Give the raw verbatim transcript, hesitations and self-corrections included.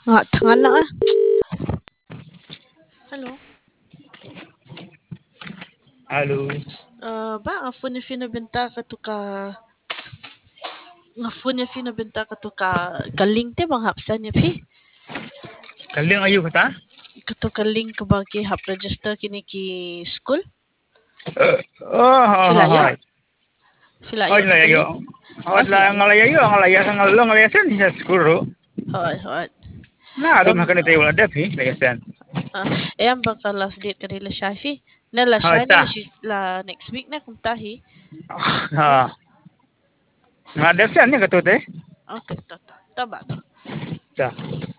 Nga tangan lang ah. Hello. Halo. Uh, ba nga fune fine benta ka to ka nga fune fine benta ka to ka kaling te bang hapsan niya fi. Kaling ayu kata? Kato kaling ka ba ki hap register kini ki school? Oh, ha ha ha. Filaya. Oh, Filaya la to ayo. kaling. Oh, Ah, la filaya. ngalaya ayo ngalaya ngalo ngalaya sen sa skuro. Hoy, hoy. Na adu Um, makan tayo wala dapi laya sen. ah, ayan ba ka last date ka nila siya fi? Nala Ha siya ta. nila si- la next week na kung tahi. Hmm? Ha. Na dapi sen ni katote. Okay, to, to. Taba to. Ta.